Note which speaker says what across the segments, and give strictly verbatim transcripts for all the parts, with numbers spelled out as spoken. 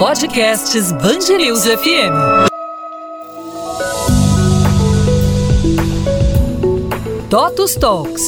Speaker 1: Podcasts Band News F M. TOTUS Talks.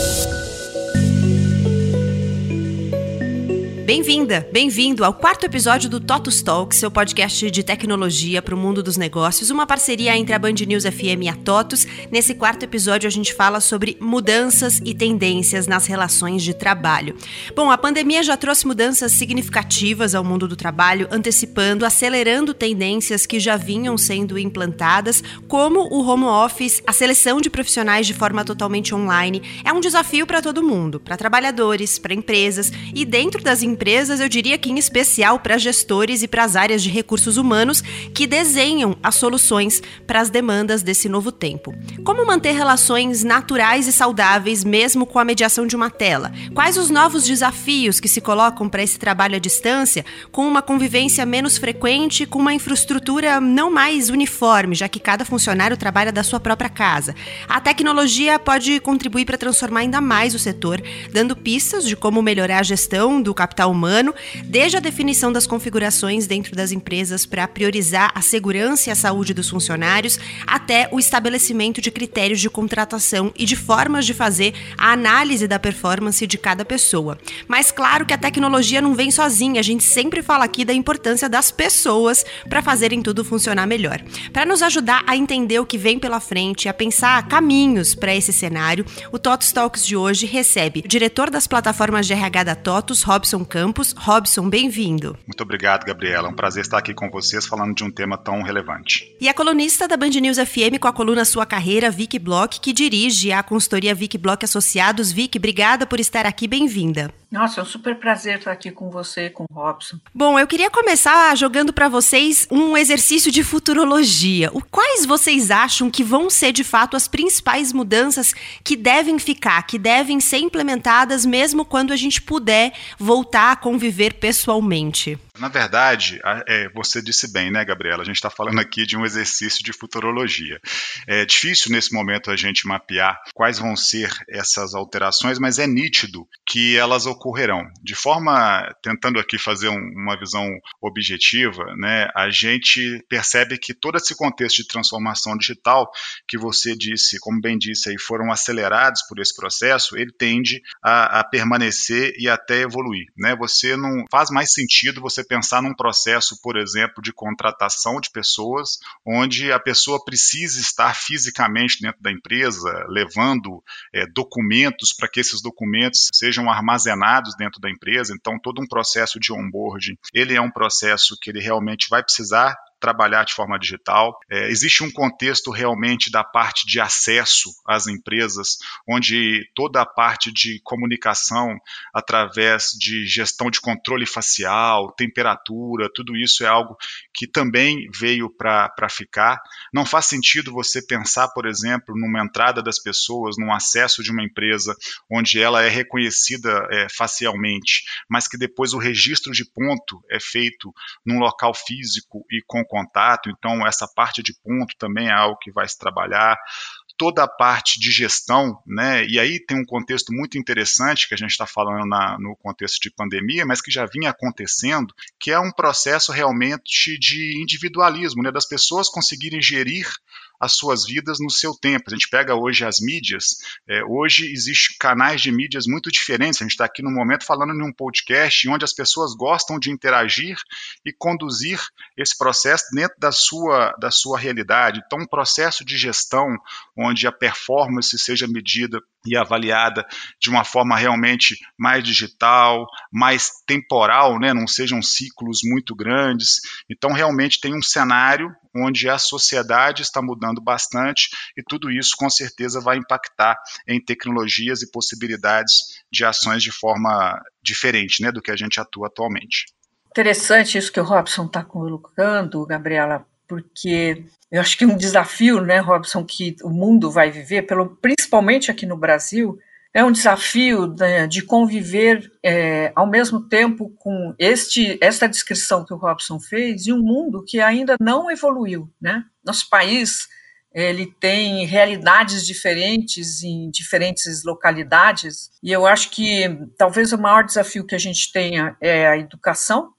Speaker 2: Bem-vinda, bem-vindo ao quarto episódio do TOTUS Talks, seu podcast de tecnologia para o mundo dos negócios, uma parceria entre a Band News F M e a TOTUS. Nesse quarto episódio a gente fala sobre mudanças e tendências nas relações de trabalho. Bom, a pandemia já trouxe mudanças significativas ao mundo do trabalho, antecipando, acelerando tendências que já vinham sendo implantadas, como o home office, a seleção de profissionais de forma totalmente online. É um desafio para todo mundo, para trabalhadores, para empresas e dentro das empresas empresas, eu diria que em especial para gestores e para as áreas de recursos humanos que desenham as soluções para as demandas desse novo tempo. Como manter relações naturais e saudáveis mesmo com a mediação de uma tela? Quais os novos desafios que se colocam para esse trabalho à distância, com uma convivência menos frequente, com uma infraestrutura não mais uniforme, já que cada funcionário trabalha da sua própria casa? A tecnologia pode contribuir para transformar ainda mais o setor, dando pistas de como melhorar a gestão do capital humano, desde a definição das configurações dentro das empresas para priorizar a segurança e a saúde dos funcionários, até o estabelecimento de critérios de contratação e de formas de fazer a análise da performance de cada pessoa. Mas claro que a tecnologia não vem sozinha, a gente sempre fala aqui da importância das pessoas para fazerem tudo funcionar melhor. Para nos ajudar a entender o que vem pela frente, a pensar caminhos para esse cenário, o TOTUS Talks de hoje recebe o diretor das plataformas de R H da TOTUS, Robson Campos. Robson, bem-vindo.
Speaker 3: Muito obrigado, Gabriela. É um prazer estar aqui com vocês falando de um tema tão relevante.
Speaker 2: E a colunista da Band News F M com a coluna Sua Carreira, Vicky Bloch, que dirige a consultoria Vicky Bloch Associados. Vicky, obrigada por estar aqui, bem-vinda.
Speaker 4: Nossa, é um super prazer estar aqui com você, com o Robson.
Speaker 2: Bom, eu queria começar jogando para vocês um exercício de futurologia. O quais vocês acham que vão ser, de fato, as principais mudanças que devem ficar, que devem ser implementadas mesmo quando a gente puder voltar a conviver pessoalmente?
Speaker 3: Na verdade, é, você disse bem, né, Gabriela? A gente está falando aqui de um exercício de futurologia. É difícil, nesse momento, a gente mapear quais vão ser essas alterações, mas é nítido que elas ocorrerão. De forma, tentando aqui fazer um, uma visão objetiva, né, a gente percebe que todo esse contexto de transformação digital, que você disse, como bem disse, aí, foram acelerados por esse processo, ele tende a, a permanecer e até evoluir, né? Você não faz mais sentido você pensar num processo, por exemplo, de contratação de pessoas, onde a pessoa precisa estar fisicamente dentro da empresa, levando é, documentos para que esses documentos sejam armazenados dentro da empresa. Então, todo um processo de onboarding, ele é um processo que ele realmente vai precisar trabalhar de forma digital. É, existe um contexto realmente da parte de acesso às empresas, onde toda a parte de comunicação através de gestão de controle facial, temperatura, tudo isso é algo que também veio para ficar. Não faz sentido você pensar, por exemplo, numa entrada das pessoas, num acesso de uma empresa onde ela é reconhecida é, facialmente, mas que depois o registro de ponto é feito num local físico e com contato. Então essa parte de ponto também é algo que vai se trabalhar. Toda a parte de gestão, né? E aí tem um contexto muito interessante que a gente está falando na, no contexto de pandemia, mas que já vinha acontecendo, que é um processo realmente de individualismo, né? Das pessoas conseguirem gerir as suas vidas no seu tempo. A gente pega hoje as mídias, é, hoje existem canais de mídias muito diferentes. A gente está aqui no momento falando de um podcast onde as pessoas gostam de interagir e conduzir esse processo dentro da sua, da sua realidade. Então, um processo de gestão onde a performance seja medida e avaliada de uma forma realmente mais digital, mais temporal, né? Não sejam ciclos muito grandes. Então, realmente tem um cenário onde a sociedade está mudando bastante e tudo isso, com certeza, vai impactar em tecnologias e possibilidades de ações de forma diferente, né, do que a gente atua atualmente.
Speaker 4: Interessante isso que o Robson está colocando, Gabriela, porque eu acho que um desafio, né, Robson, que o mundo vai viver, pelo, principalmente aqui no Brasil, é um desafio de, de conviver é, ao mesmo tempo com este, esta descrição que o Robson fez e um mundo que ainda não evoluiu, né? Nosso país, ele tem realidades diferentes em diferentes localidades e eu acho que talvez o maior desafio que a gente tenha é a educação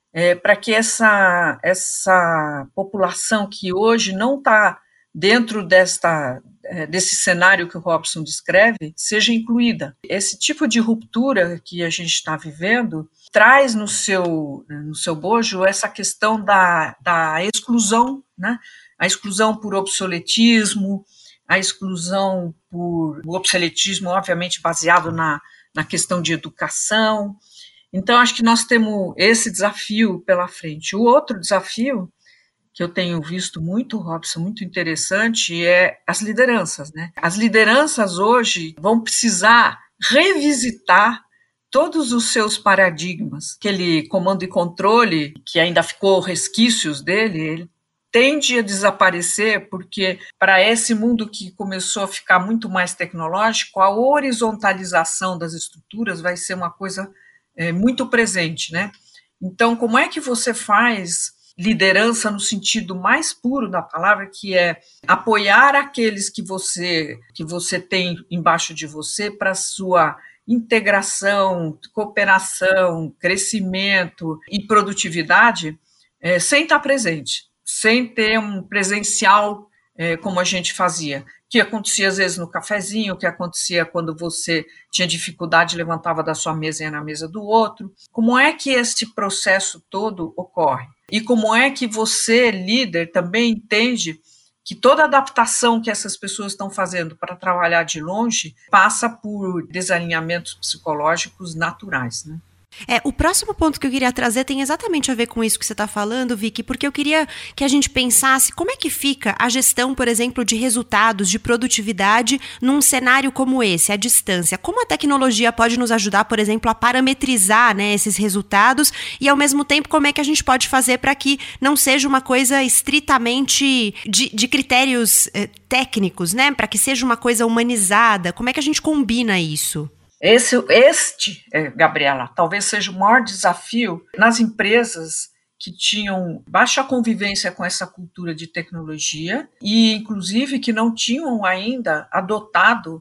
Speaker 4: é, para que essa, essa população que hoje não está dentro desta, desse cenário que o Robson descreve, seja incluída. Esse tipo de ruptura que a gente está vivendo traz no seu, no seu bojo essa questão da, da exclusão, né? A exclusão por obsoletismo, a exclusão por o obsoletismo, obviamente, baseado na, na questão de educação. Então, acho que nós temos esse desafio pela frente. O outro desafio que eu tenho visto muito, Robson, muito interessante, é as lideranças, né? As lideranças hoje vão precisar revisitar todos os seus paradigmas. Aquele comando e controle, que ainda ficou resquícios dele, ele tende a desaparecer, porque para esse mundo que começou a ficar muito mais tecnológico, a horizontalização das estruturas vai ser uma coisa é, muito presente, né? Então, como é que você faz liderança no sentido mais puro da palavra, que é apoiar aqueles que você, que você tem embaixo de você para sua integração, cooperação, crescimento e produtividade, é, sem estar presente, sem ter um presencial é, como a gente fazia, que acontecia às vezes no cafezinho, que acontecia quando você tinha dificuldade, levantava da sua mesa e ia na mesa do outro. Como é que este processo todo ocorre? E como é que você, líder, também entende que toda adaptação que essas pessoas estão fazendo para trabalhar de longe passa por desalinhamentos psicológicos naturais, né?
Speaker 2: É, o próximo ponto que eu queria trazer tem exatamente a ver com isso que você está falando, Vicky, porque eu queria que a gente pensasse como é que fica a gestão, por exemplo, de resultados, de produtividade num cenário como esse, à distância. Como a tecnologia pode nos ajudar, por exemplo, a parametrizar, né, esses resultados e, ao mesmo tempo, como é que a gente pode fazer para que não seja uma coisa estritamente de, de critérios eh, técnicos, né, para que seja uma coisa humanizada? Como é que a gente combina isso?
Speaker 4: Esse, este, Gabriela, talvez seja o maior desafio nas empresas que tinham baixa convivência com essa cultura de tecnologia e, inclusive, que não tinham ainda adotado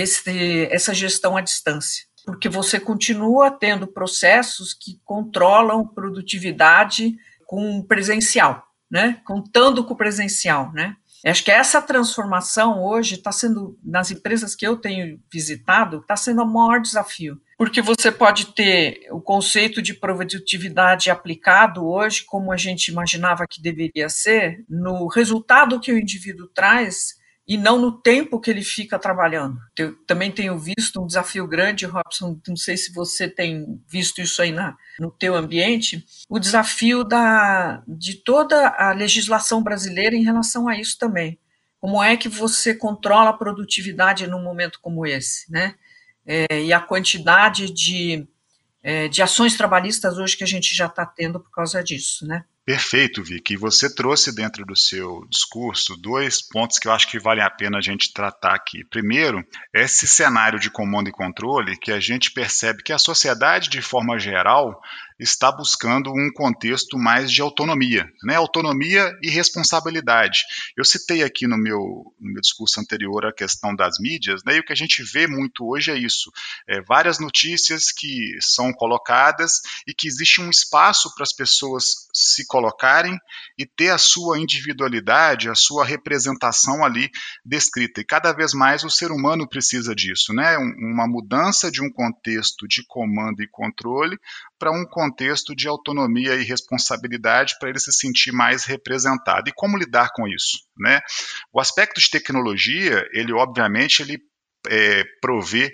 Speaker 4: esse, essa gestão à distância. Porque você continua tendo processos que controlam produtividade com presencial, né? Contando com o presencial, né? Acho que essa transformação hoje está sendo, nas empresas que eu tenho visitado, está sendo o maior desafio, porque você pode ter o conceito de produtividade aplicado hoje, como a gente imaginava que deveria ser, no resultado que o indivíduo traz e não no tempo que ele fica trabalhando. Eu também tenho visto um desafio grande, Robson, não sei se você tem visto isso aí na, no teu ambiente, o desafio da, de toda a legislação brasileira em relação a isso também. Como é que você controla a produtividade num momento como esse, né? É, e a quantidade de, é, de ações trabalhistas hoje que a gente já está tendo por causa disso, né?
Speaker 3: Perfeito, Vicky. Você trouxe dentro do seu discurso dois pontos que eu acho que vale a pena a gente tratar aqui. Primeiro, esse cenário de comando e controle que a gente percebe que a sociedade, de forma geral, está buscando um contexto mais de autonomia, né? Autonomia e responsabilidade. Eu citei aqui no meu, no meu discurso anterior a questão das mídias, né? E o que a gente vê muito hoje é isso, é, várias notícias que são colocadas e que existe um espaço para as pessoas se colocarem e ter a sua individualidade, a sua representação ali descrita. E cada vez mais o ser humano precisa disso, né? Uma mudança de um contexto de comando e controle para um contexto de autonomia e responsabilidade para ele se sentir mais representado. E como lidar com isso, né? O aspecto de tecnologia, ele obviamente ele é, provê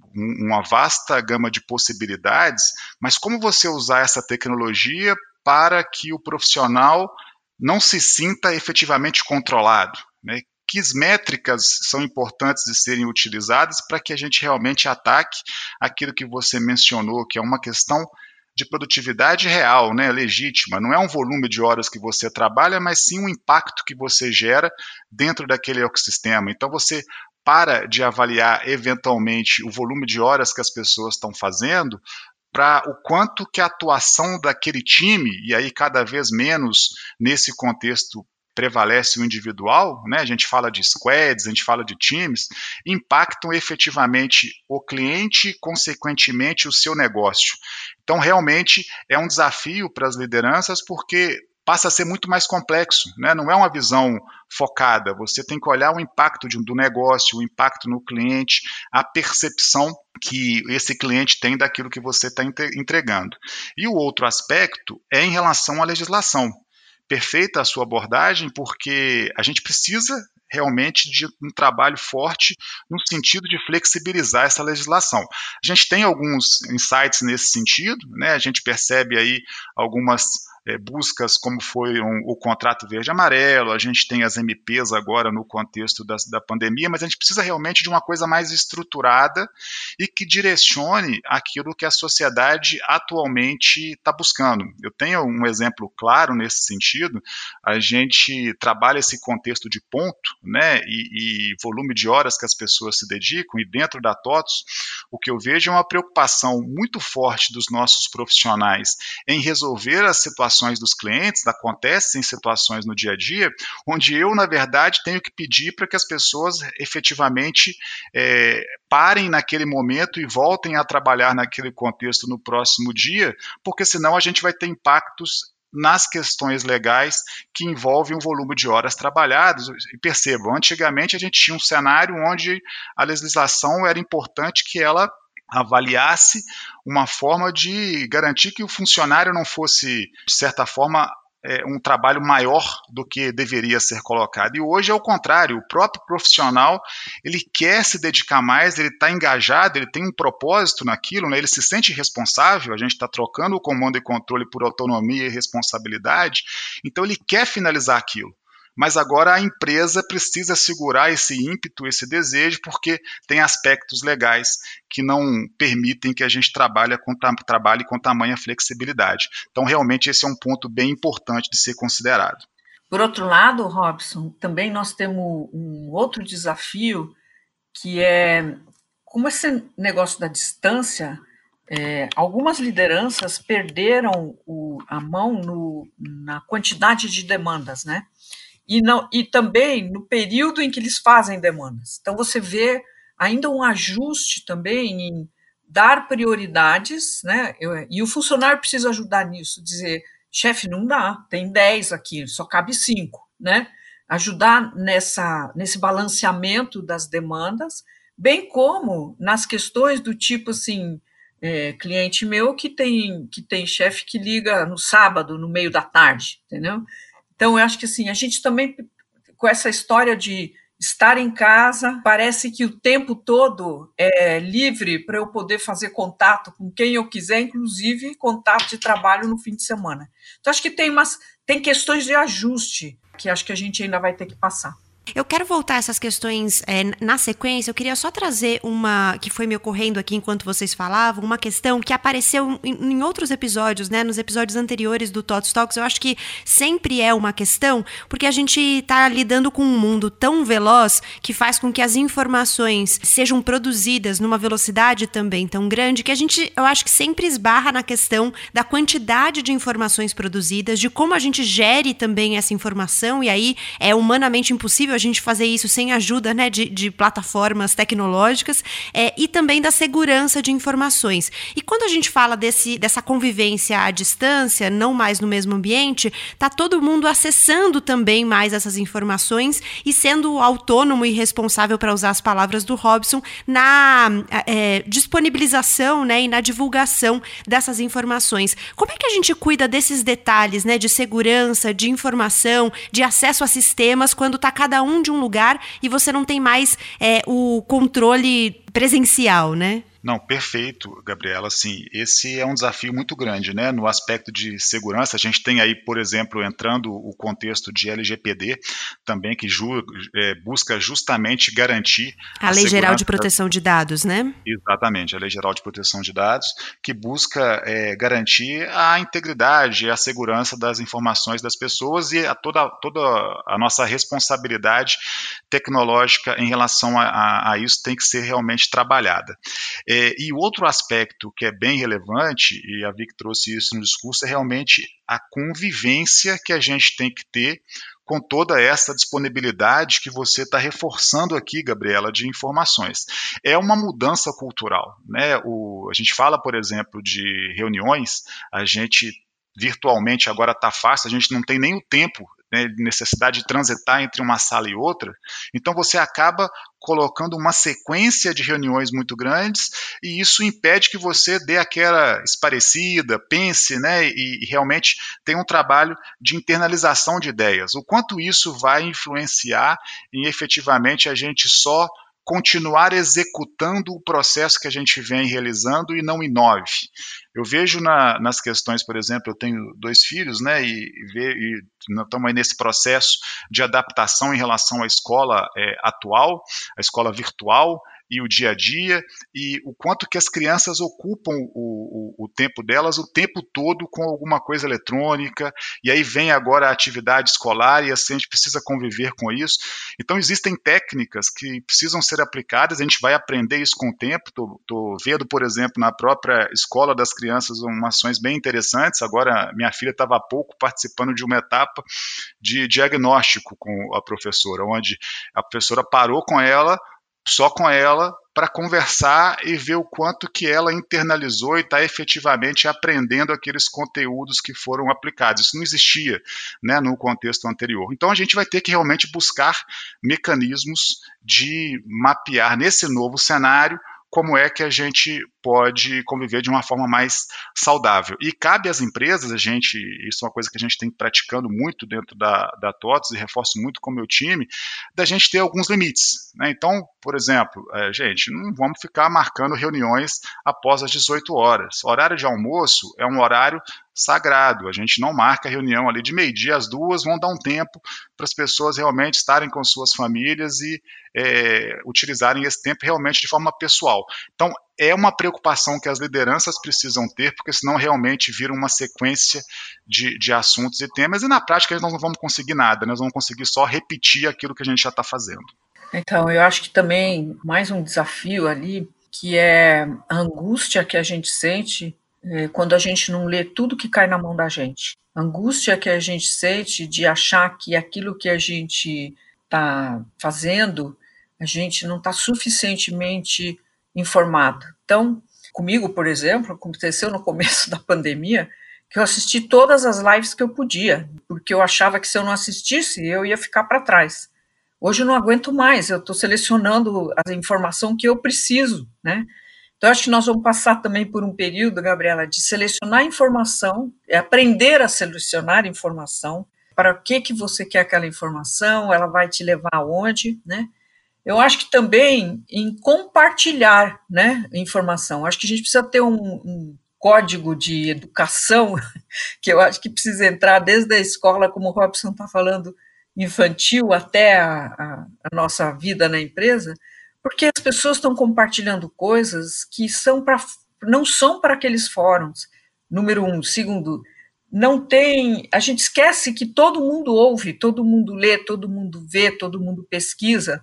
Speaker 3: uma vasta gama de possibilidades, mas como você usar essa tecnologia para que o profissional não se sinta efetivamente controlado, né? Que métricas são importantes de serem utilizadas para que a gente realmente ataque aquilo que você mencionou, que é uma questão de produtividade real, né, legítima. Não é um volume de horas que você trabalha, mas sim um impacto que você gera dentro daquele ecossistema. Então você para de avaliar eventualmente o volume de horas que as pessoas estão fazendo para o quanto que a atuação daquele time, e aí cada vez menos nesse contexto prevalece o individual, né, a gente fala de squads, a gente fala de times, impactam efetivamente o cliente e, consequentemente, o seu negócio. Então, realmente, é um desafio para as lideranças, porque passa a ser muito mais complexo, né? Não é uma visão focada, você tem que olhar o impacto de, do negócio, o impacto no cliente, a percepção que esse cliente tem daquilo que você está entregando. E o outro aspecto é em relação à legislação. Perfeita a sua abordagem, porque a gente precisa realmente de um trabalho forte no sentido de flexibilizar essa legislação. A gente tem alguns insights nesse sentido, né? A gente percebe aí algumas é, buscas, como foi um, o contrato verde-amarelo, a gente tem as M Ps agora no contexto da, da pandemia, mas a gente precisa realmente de uma coisa mais estruturada e que direcione aquilo que a sociedade atualmente está buscando. Eu tenho um exemplo claro nesse sentido, a gente trabalha esse contexto de ponto, né, e, e volume de horas que as pessoas se dedicam, e dentro da TOTUS, o que eu vejo é uma preocupação muito forte dos nossos profissionais em resolver as situações dos clientes, acontecem situações no dia a dia, onde eu, na verdade, tenho que pedir para que as pessoas efetivamente é, parem naquele momento e voltem a trabalhar naquele contexto no próximo dia, porque senão a gente vai ter impactos nas questões legais que envolvem o volume de horas trabalhadas. E percebam, antigamente a gente tinha um cenário onde a legislação era importante que ela avaliasse uma forma de garantir que o funcionário não fosse, de certa forma, é, um trabalho maior do que deveria ser colocado. E hoje é o contrário, o próprio profissional, ele quer se dedicar mais, ele está engajado, ele tem um propósito naquilo, né? Ele se sente responsável, a gente está trocando o comando e controle por autonomia e responsabilidade, então ele quer finalizar aquilo. Mas agora a empresa precisa segurar esse ímpeto, esse desejo, porque tem aspectos legais que não permitem que a gente trabalhe com, trabalhe com tamanha flexibilidade. Então, realmente, esse é um ponto bem importante de ser considerado.
Speaker 4: Por outro lado, Robson, também nós temos um outro desafio, que é, como esse negócio da distância, é, algumas lideranças perderam o, a mão no, na quantidade de demandas, né? E, não, e também no período em que eles fazem demandas. Então, você vê ainda um ajuste também em dar prioridades, né? Eu, e o funcionário precisa ajudar nisso, dizer, chefe, não dá, tem dez aqui, só cabe cinco, né? Ajudar nessa, nesse balanceamento das demandas, bem como nas questões do tipo assim, é, cliente meu que tem, que tem chefe que liga no sábado, no meio da tarde, entendeu? Então, eu acho que assim, a gente também, com essa história de estar em casa, parece que o tempo todo é livre para eu poder fazer contato com quem eu quiser, inclusive contato de trabalho no fim de semana. Então, acho que tem, umas, tem questões de ajuste que acho que a gente ainda vai ter que passar.
Speaker 2: Eu quero voltar a essas questões é, na sequência. Eu queria só trazer uma que foi me ocorrendo aqui enquanto vocês falavam, uma questão que apareceu em, em outros episódios, né, nos episódios anteriores do TOTUS Talks. Eu acho que sempre é uma questão, porque a gente está lidando com um mundo tão veloz que faz com que as informações sejam produzidas numa velocidade também tão grande que a gente, eu acho que sempre esbarra na questão da quantidade de informações produzidas, de como a gente gere também essa informação, e aí é humanamente impossível a gente fazer isso sem ajuda, né, de, de plataformas tecnológicas, é, e também da segurança de informações. E quando a gente fala desse, dessa convivência à distância, não mais no mesmo ambiente, tá todo mundo acessando também mais essas informações e sendo autônomo e responsável, para usar as palavras do Robson, na é, disponibilização, né, e na divulgação dessas informações. Como é que a gente cuida desses detalhes, né, de segurança, de informação, de acesso a sistemas, quando tá cada um de um lugar e você não tem mais é, o controle presencial, né?
Speaker 3: Não, perfeito, Gabriela. Assim, esse é um desafio muito grande, né? No aspecto de segurança, a gente tem aí, por exemplo, entrando o contexto de L G P D, também que ju, é, busca justamente garantir
Speaker 2: a, a Lei Geral de Proteção de Dados, né?
Speaker 3: Exatamente, a Lei Geral de Proteção de Dados, que busca é, garantir a integridade e a segurança das informações das pessoas e a toda, toda a nossa responsabilidade tecnológica em relação a, a, a isso tem que ser realmente trabalhada. É, e o outro aspecto que é bem relevante, e a Vic trouxe isso no discurso, é realmente a convivência que a gente tem que ter com toda essa disponibilidade que você está reforçando aqui, Gabriela, de informações. É uma mudança cultural, né? O, a gente fala, por exemplo, de reuniões, a gente virtualmente agora está fácil, a gente não tem nem o tempo, né, necessidade de transitar entre uma sala e outra, então você acaba colocando uma sequência de reuniões muito grandes e isso impede que você dê aquela esparecida, pense, né, e, e realmente tenha um trabalho de internalização de ideias. O quanto isso vai influenciar em efetivamente a gente só continuar executando o processo que a gente vem realizando e não inove. Eu vejo na, nas questões, por exemplo, eu tenho dois filhos, né, e, e, e nós estamos aí nesse processo de adaptação em relação à escola é, atual, a escola virtual, e o dia a dia, e o quanto que as crianças ocupam o, o, o tempo delas o tempo todo com alguma coisa eletrônica, e aí vem agora a atividade escolar, e assim a gente precisa conviver com isso. Então existem técnicas que precisam ser aplicadas, a gente vai aprender isso com o tempo. Estou vendo, por exemplo, na própria escola das crianças, umas ações bem interessantes. Agora, minha filha estava há pouco participando de uma etapa de diagnóstico com a professora, onde a professora parou com ela, só com ela, para conversar e ver o quanto que ela internalizou e está efetivamente aprendendo aqueles conteúdos que foram aplicados. Isso não existia, né, no contexto anterior. Então a gente vai ter que realmente buscar mecanismos de mapear nesse novo cenário como é que a gente pode conviver de uma forma mais saudável. E cabe às empresas, a gente, isso é uma coisa que a gente tem praticando muito dentro da, da TOTOS e reforço muito com o meu time, da gente ter alguns limites, né? Então, por exemplo, é, gente, não vamos ficar marcando reuniões após as dezoito horas. O horário de almoço é um horário sagrado, a gente não marca reunião ali de meio-dia às duas, vão dar um tempo para as pessoas realmente estarem com suas famílias e é, utilizarem esse tempo realmente de forma pessoal. Então, é uma preocupação que as lideranças precisam ter, porque senão realmente vira uma sequência de, de assuntos e temas, e na prática nós não vamos conseguir nada, nós vamos conseguir só repetir aquilo que a gente já está fazendo.
Speaker 4: Então, eu acho que também mais um desafio ali, que é a angústia que a gente sente é, quando a gente não lê tudo que cai na mão da gente. A angústia que a gente sente de achar que aquilo que a gente está fazendo, a gente não está suficientemente informado. Então, comigo, por exemplo, aconteceu no começo da pandemia, que eu assisti todas as lives que eu podia, porque eu achava que se eu não assistisse, eu ia ficar para trás. Hoje eu não aguento mais, eu estou selecionando a informação que eu preciso, né? Então, acho que nós vamos passar também por um período, Gabriela, de selecionar informação, aprender a selecionar informação, para o que, que você quer aquela informação, ela vai te levar aonde, né? Eu acho que também em compartilhar, né, informação. Acho que a gente precisa ter um, um código de educação, que eu acho que precisa entrar desde a escola, como o Robson está falando, infantil, até a, a, a nossa vida na empresa, porque as pessoas estão compartilhando coisas que são pra, não são para aqueles fóruns, número um. Segundo, não tem, a gente esquece que todo mundo ouve, todo mundo lê, todo mundo vê, todo mundo pesquisa,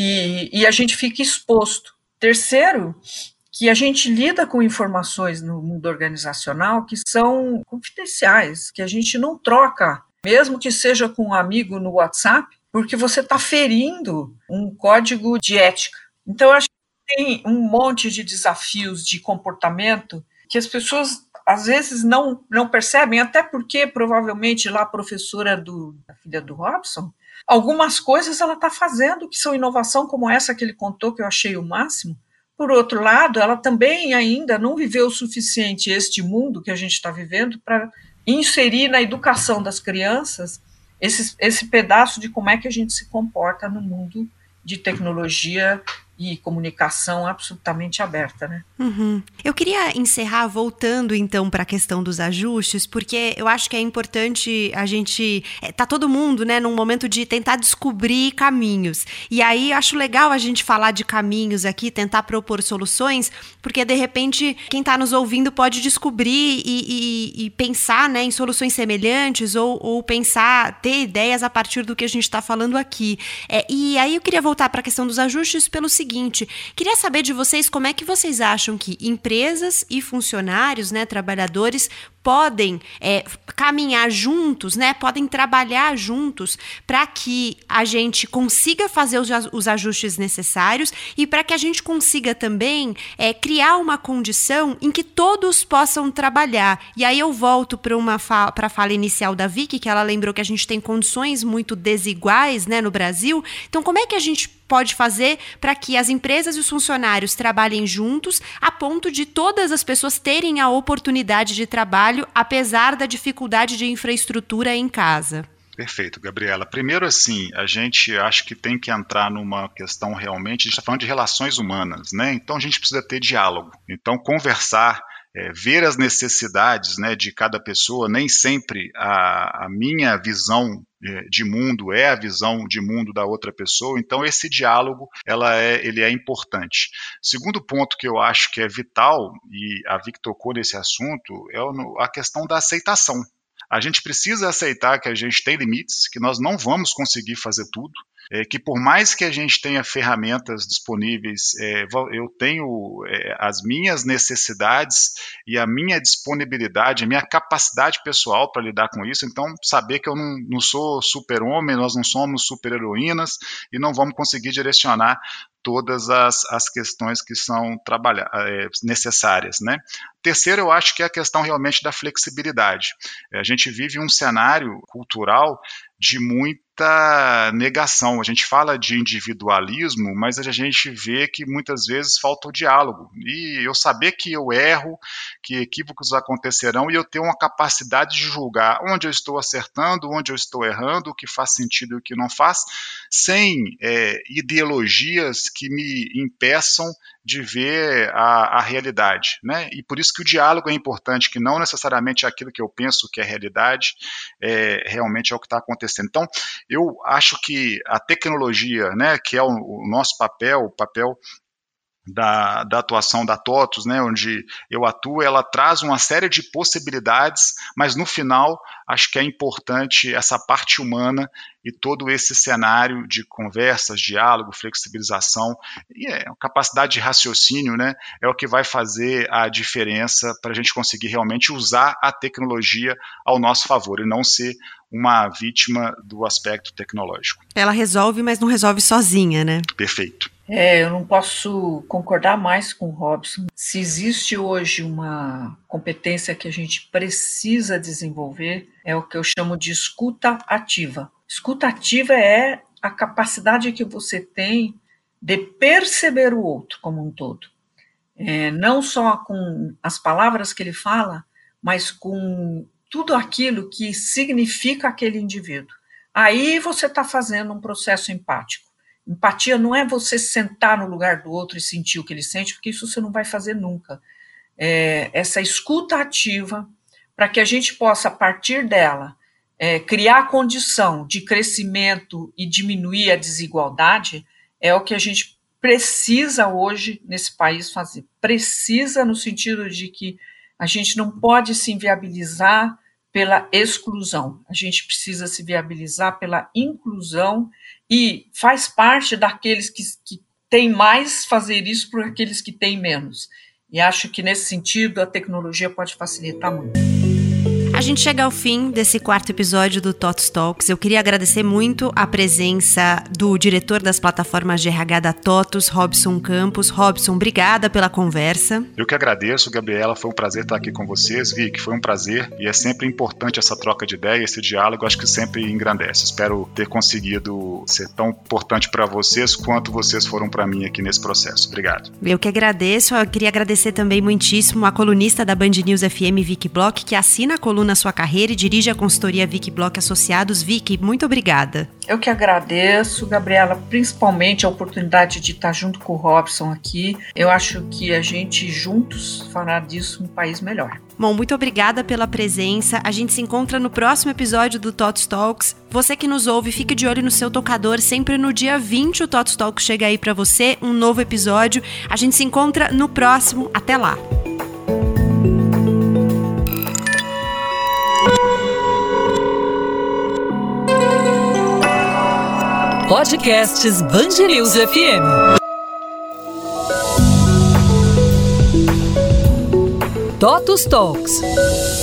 Speaker 4: e, e a gente fica exposto. Terceiro, que a gente lida com informações no mundo organizacional que são confidenciais, que a gente não troca, mesmo que seja com um amigo no WhatsApp, porque você está ferindo um código de ética. Então, eu acho que tem um monte de desafios de comportamento que as pessoas, às vezes, não, não percebem, até porque, provavelmente, lá a professora do, da filha do Robson, algumas coisas ela está fazendo que são inovação, como essa que ele contou, que eu achei o máximo. Por outro lado, ela também ainda não viveu o suficiente este mundo que a gente está vivendo para inserir na educação das crianças esse, esse pedaço de como é que a gente se comporta no mundo de tecnologia e comunicação absolutamente aberta, né?
Speaker 2: Uhum. Eu queria encerrar voltando, então, para a questão dos ajustes, porque eu acho que é importante a gente... Tá todo mundo, né, num momento de tentar descobrir caminhos. E aí, acho legal a gente falar de caminhos aqui, tentar propor soluções, porque, de repente, quem está nos ouvindo pode descobrir e, e, e pensar, né, em soluções semelhantes ou, ou pensar, ter ideias a partir do que a gente está falando aqui. É, e aí, eu queria voltar para a questão dos ajustes pelo seguinte: Seguinte, queria saber de vocês como é que vocês acham que empresas e funcionários, né, trabalhadores, podem é, caminhar juntos, né? Podem trabalhar juntos para que a gente consiga fazer os, os ajustes necessários e para que a gente consiga também é, criar uma condição em que todos possam trabalhar. E aí eu volto para uma fa- para a fala inicial da Vicky, que ela lembrou que a gente tem condições muito desiguais, né, no Brasil. Então, como é que a gente pode fazer para que as empresas e os funcionários trabalhem juntos a ponto de todas as pessoas terem a oportunidade de trabalho, apesar da dificuldade de infraestrutura em casa?
Speaker 3: Perfeito, Gabriela. Primeiro, assim, a gente acha que tem que entrar numa questão realmente, a gente está falando de relações humanas, né? Então a gente precisa ter diálogo. Então, conversar, é, ver as necessidades, né, de cada pessoa, nem sempre a, a minha visão de mundo é a visão de mundo da outra pessoa, então esse diálogo ela é, ele é importante. Segundo ponto que eu acho que é vital, e a Vicky tocou nesse assunto, é a questão da aceitação. A gente precisa aceitar que a gente tem limites, que nós não vamos conseguir fazer tudo, é, que por mais que a gente tenha ferramentas disponíveis, é, eu tenho é, as minhas necessidades e a minha disponibilidade, a minha capacidade pessoal para lidar com isso, então saber que eu não, não sou super-homem, nós não somos super-heroínas e não vamos conseguir direcionar todas as, as questões que são trabalha, é, necessárias, né? Terceiro, eu acho que é a questão realmente da flexibilidade. A gente vive um cenário cultural de muita negação. A gente fala de individualismo, mas a gente vê que muitas vezes falta o diálogo. E eu saber que eu erro, que equívocos acontecerão, e eu ter uma capacidade de julgar onde eu estou acertando, onde eu estou errando, o que faz sentido e o que não faz, sem é, ideologias que me impeçam de ver a, a realidade, né? E por isso que o diálogo é importante, que não necessariamente aquilo que eu penso que é realidade, é, realmente é o que está acontecendo. Então, eu acho que a tecnologia, né, que é o, o nosso papel, o papel Da, da atuação da TOTUS, né, onde eu atuo, ela traz uma série de possibilidades, mas no final acho que é importante essa parte humana e todo esse cenário de conversas, diálogo, flexibilização e é, capacidade de raciocínio, né, é o que vai fazer a diferença para a gente conseguir realmente usar a tecnologia ao nosso favor e não ser uma vítima do aspecto tecnológico.
Speaker 2: Ela resolve, mas não resolve sozinha, né?
Speaker 3: Perfeito.
Speaker 4: É, eu não posso concordar mais com o Robson. Se existe hoje uma competência que a gente precisa desenvolver, é o que eu chamo de escuta ativa. Escuta ativa é a capacidade que você tem de perceber o outro como um todo. É, não só com as palavras que ele fala, mas com tudo aquilo que significa aquele indivíduo. Aí você está fazendo um processo empático. Empatia não é você sentar no lugar do outro e sentir o que ele sente, porque isso você não vai fazer nunca. É, essa escuta ativa, para que a gente possa, a partir dela, é, criar condição de crescimento e diminuir a desigualdade, é o que a gente precisa hoje nesse país fazer. Precisa no sentido de que a gente não pode se inviabilizar pela exclusão, a gente precisa se viabilizar pela inclusão e faz parte daqueles que, que têm mais fazer isso por aqueles que têm menos. E acho que nesse sentido a tecnologia pode facilitar muito.
Speaker 2: A gente chega ao fim desse quarto episódio do TOTUS Talks. Eu queria agradecer muito a presença do diretor das plataformas de R H da TOTUS, Robson Campos. Robson, obrigada pela conversa.
Speaker 3: Eu que agradeço, Gabriela. Foi um prazer estar aqui com vocês. Vicky, foi um prazer. E é sempre importante essa troca de ideia, esse diálogo. Acho que sempre engrandece. Espero ter conseguido ser tão importante para vocês quanto vocês foram para mim aqui nesse processo. Obrigado.
Speaker 2: Eu que agradeço. Eu queria agradecer também muitíssimo a colunista da Band News F M, Vicky Bloch, que assina a coluna na sua carreira e dirige a consultoria Vicky Bloch Associados. Vicky, muito obrigada.
Speaker 4: Eu que agradeço, Gabriela, principalmente a oportunidade de estar junto com o Robson aqui. Eu acho que a gente juntos fará disso um país melhor.
Speaker 2: Bom, muito obrigada pela presença. A gente se encontra no próximo episódio do TOTUS Talks. Você que nos ouve, fique de olho no seu tocador. Sempre no dia vinte o TOTUS Talks chega aí para você, um novo episódio. A gente se encontra no próximo. Até lá.
Speaker 1: Podcasts Band News F M. TOTUS Talks.